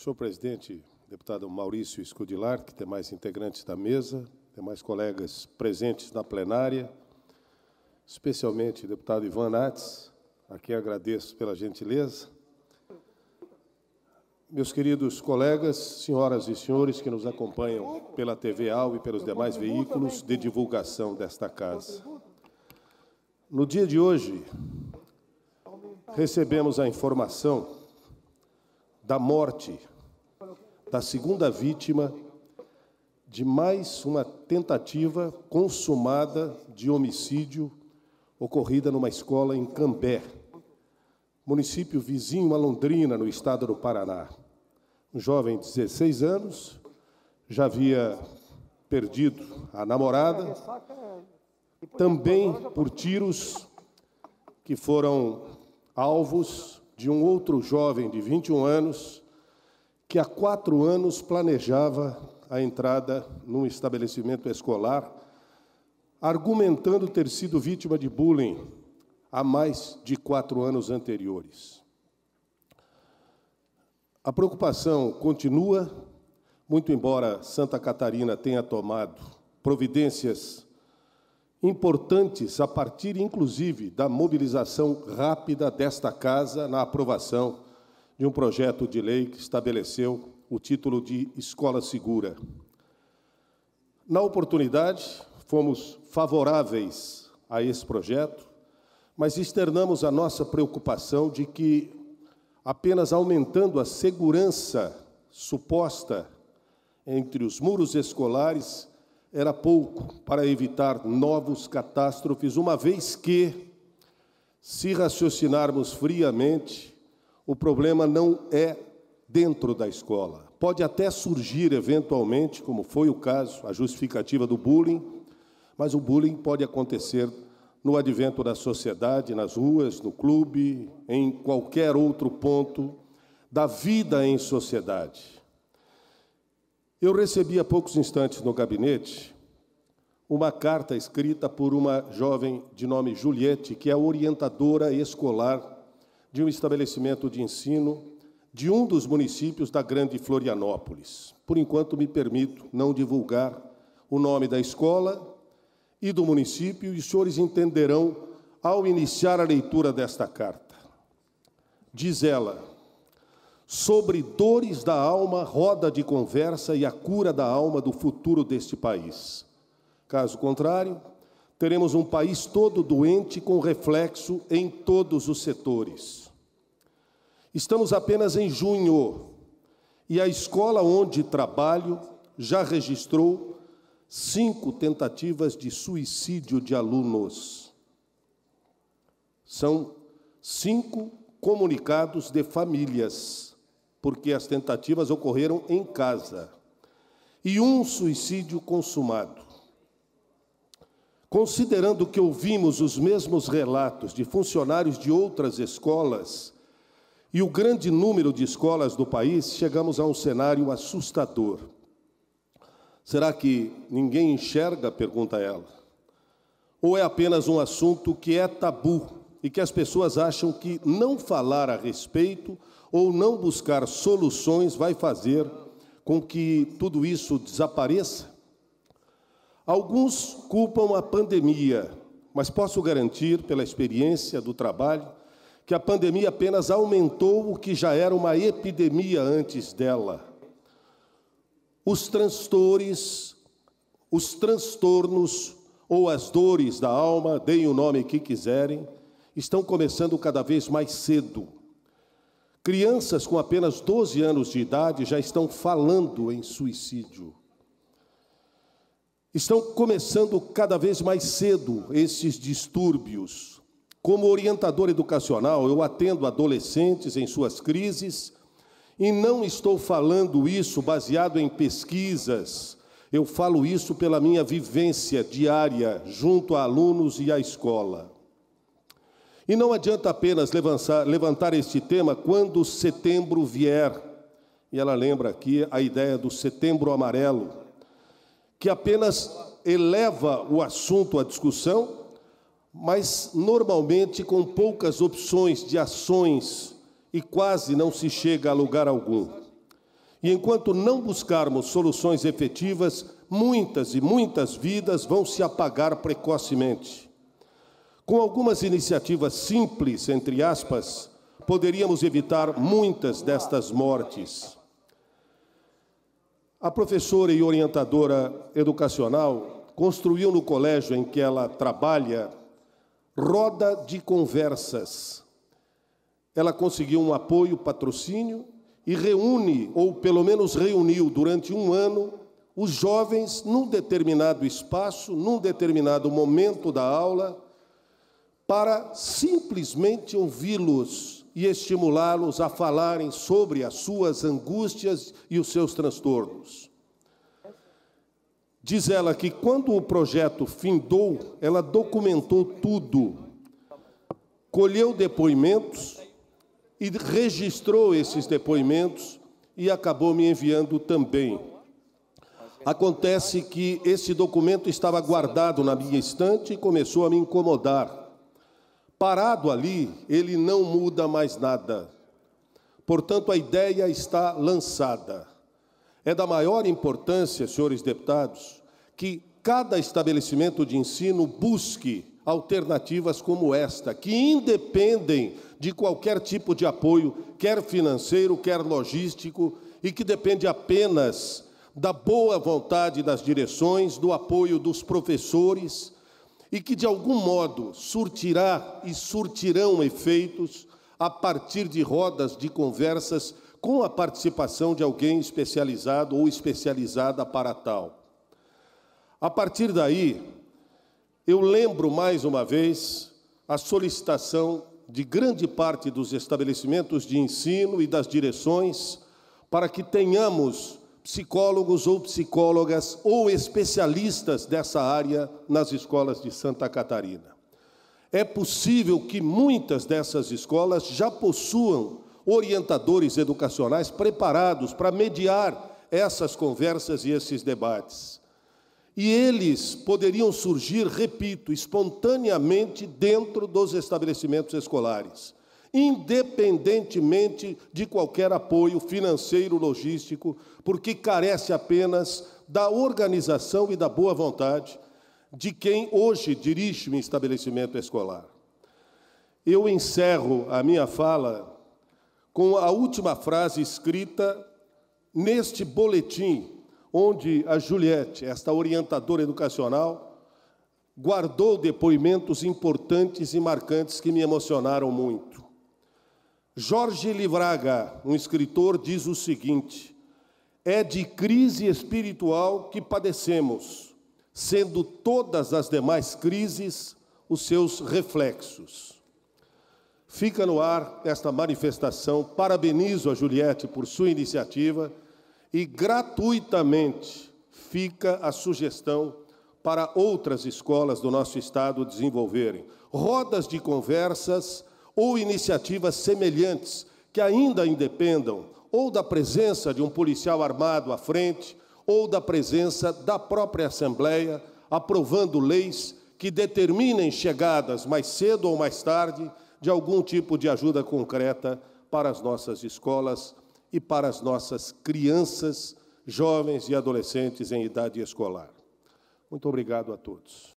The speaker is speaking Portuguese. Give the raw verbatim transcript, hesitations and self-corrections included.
Senhor presidente, deputado Maurício Scudillart, que tem mais integrantes da mesa, demais colegas presentes na plenária, especialmente o deputado Ivan Nats, a quem agradeço pela gentileza. Meus queridos colegas, senhoras e senhores que nos acompanham pela T V A U e pelos demais veículos de divulgação desta casa. No dia de hoje, recebemos a informação da morte da segunda vítima de mais uma tentativa consumada de homicídio ocorrida numa escola em Cambé, município vizinho a Londrina, no estado do Paraná. Um jovem de dezesseis anos já havia perdido a namorada, também por tiros que foram alvos de um outro jovem de vinte e um anos que há quatro anos planejava a entrada num estabelecimento escolar, argumentando ter sido vítima de bullying há mais de quatro anos anteriores. A preocupação continua, muito embora Santa Catarina tenha tomado providências importantes a partir, inclusive, da mobilização rápida desta Casa na aprovação de um projeto de lei que estabeleceu o título de Escola Segura. Na oportunidade, fomos favoráveis a esse projeto, mas externamos a nossa preocupação de que, apenas aumentando a segurança suposta entre os muros escolares, era pouco para evitar novos catástrofes, uma vez que, se raciocinarmos friamente, o problema não é dentro da escola. Pode até surgir, eventualmente, como foi o caso, a justificativa do bullying, mas o bullying pode acontecer no advento da sociedade, nas ruas, no clube, em qualquer outro ponto da vida em sociedade. Eu recebi há poucos instantes no gabinete uma carta escrita por uma jovem de nome Juliette, que é orientadora escolar de um estabelecimento de ensino de um dos municípios da Grande Florianópolis. Por enquanto, me permito não divulgar o nome da escola e do município, e os senhores entenderão ao iniciar a leitura desta carta. Diz ela: sobre dores da alma, roda de conversa e a cura da alma do futuro deste país. Caso contrário, teremos um país todo doente com reflexo em todos os setores. Estamos apenas em junho e a escola onde trabalho já registrou cinco tentativas de suicídio de alunos. São cinco comunicados de famílias, porque as tentativas ocorreram em casa, e um suicídio consumado. Considerando que ouvimos os mesmos relatos de funcionários de outras escolas e o grande número de escolas do país, chegamos a um cenário assustador. Será que ninguém enxerga? Pergunta ela. Ou é apenas um assunto que é tabu e que as pessoas acham que não falar a respeito ou não buscar soluções vai fazer com que tudo isso desapareça? Alguns culpam a pandemia, mas posso garantir, pela experiência do trabalho, que a pandemia apenas aumentou o que já era uma epidemia antes dela. Os transtornos, os transtornos ou as dores da alma, deem o nome que quiserem, estão começando cada vez mais cedo. Crianças com apenas doze anos de idade já estão falando em suicídio. Estão começando cada vez mais cedo esses distúrbios. Como orientador educacional, eu atendo adolescentes em suas crises e não estou falando isso baseado em pesquisas. Eu falo isso pela minha vivência diária junto a alunos e à escola. E não adianta apenas levantar, levantar este tema quando setembro vier. E ela lembra aqui a ideia do setembro amarelo, que apenas eleva o assunto à discussão, mas normalmente com poucas opções de ações e quase não se chega a lugar algum. E enquanto não buscarmos soluções efetivas, muitas e muitas vidas vão se apagar precocemente. Com algumas iniciativas simples, entre aspas, poderíamos evitar muitas destas mortes. A professora e orientadora educacional construiu no colégio em que ela trabalha roda de conversas. Ela conseguiu um apoio, patrocínio, e reúne, ou pelo menos reuniu durante um ano, os jovens num determinado espaço, num determinado momento da aula, para simplesmente ouvi-los e estimulá-los a falarem sobre as suas angústias e os seus transtornos. Diz ela que, quando o projeto findou, ela documentou tudo, colheu depoimentos e registrou esses depoimentos e acabou me enviando também. Acontece que esse documento estava guardado na minha estante e começou a me incomodar. Parado ali, ele não muda mais nada. Portanto, a ideia está lançada. É da maior importância, senhores deputados, que cada estabelecimento de ensino busque alternativas como esta, que independem de qualquer tipo de apoio, quer financeiro, quer logístico, e que depende apenas da boa vontade das direções, do apoio dos professores, e que, de algum modo, surtirá e surtirão efeitos a partir de rodas de conversas com a participação de alguém especializado ou especializada para tal. A partir daí, eu lembro mais uma vez a solicitação de grande parte dos estabelecimentos de ensino e das direções para que tenhamos psicólogos ou psicólogas ou especialistas dessa área nas escolas de Santa Catarina. É possível que muitas dessas escolas já possuam orientadores educacionais preparados para mediar essas conversas e esses debates. E eles poderiam surgir, repito, espontaneamente dentro dos estabelecimentos escolares, independentemente de qualquer apoio financeiro, logístico, porque carece apenas da organização e da boa vontade de quem hoje dirige um estabelecimento escolar. Eu encerro a minha fala com a última frase escrita neste boletim, onde a Juliette, esta orientadora educacional, guardou depoimentos importantes e marcantes que me emocionaram muito. Jorge Livraga, um escritor, diz o seguinte: é de crise espiritual que padecemos, sendo todas as demais crises os seus reflexos. Fica no ar esta manifestação, parabenizo a Juliette por sua iniciativa e gratuitamente fica a sugestão para outras escolas do nosso estado desenvolverem rodas de conversas ou iniciativas semelhantes que ainda independam ou da presença de um policial armado à frente ou da presença da própria Assembleia, aprovando leis que determinem chegadas mais cedo ou mais tarde de algum tipo de ajuda concreta para as nossas escolas e para as nossas crianças, jovens e adolescentes em idade escolar. Muito obrigado a todos.